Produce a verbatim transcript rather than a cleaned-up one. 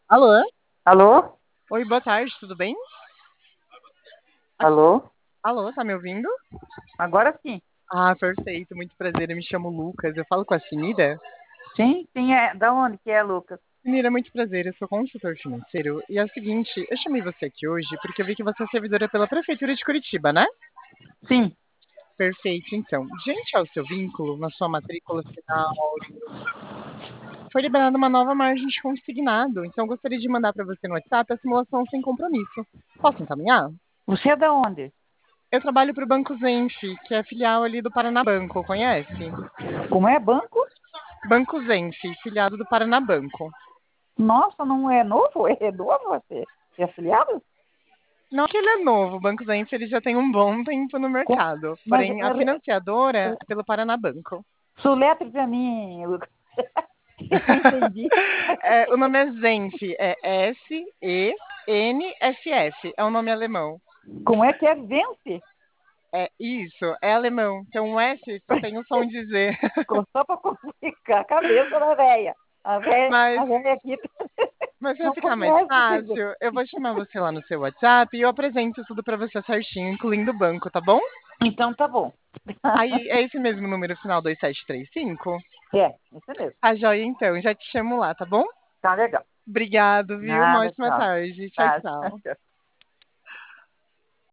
Alô? Alô? Oi, boa tarde, tudo bem? Aqui- Alô? Alô, tá me ouvindo? Agora sim. Ah, perfeito, muito prazer, eu me chamo Lucas, eu falo com a Sinira. Sim, sim, é. Da onde que é, Lucas? Sinira, muito prazer, eu sou consultor financeiro e é o seguinte, eu chamei você aqui hoje porque eu vi que você é servidora pela Prefeitura de Curitiba, né? Sim. Perfeito, então, diante ao seu vínculo, na sua matrícula final, foi liberada uma nova margem de consignado, então eu gostaria de mandar para você no WhatsApp a simulação sem compromisso. Posso encaminhar? Você é da onde? Eu trabalho para o Banco Zenf, que é filial ali do Paraná Banco, conhece? Como é banco? Banco Zenf, filiado do Paraná Banco. Nossa, não é novo? É novo você? É afiliado? Não que ele é novo, o Banco Zenf ele já tem um bom tempo no Com- mercado, Mas porém a é, financiadora é, é pelo Paraná Banco. soletre pra mim, Lucas. Eu não entendi. É, o nome é Zenf, é S E N F F, é um nome alemão. Como é que é vence? É isso, é alemão. Então o S só tem o som de Z. Só para complicar a cabeça da velha. A velha, Mas, a velha aqui mas vai não ficar mais conhece, quer dizer. fácil, eu vou chamar você lá no seu WhatsApp e eu apresento tudo para você certinho, incluindo o banco, tá bom? Então tá bom. Aí é esse mesmo número final dois sete três cinco? É, isso mesmo. Tá joia então, já te chamo lá, tá bom? Tá legal. Obrigado, viu? Uma Nada, ótima tchau. tarde. Tchau, Tá. tchau.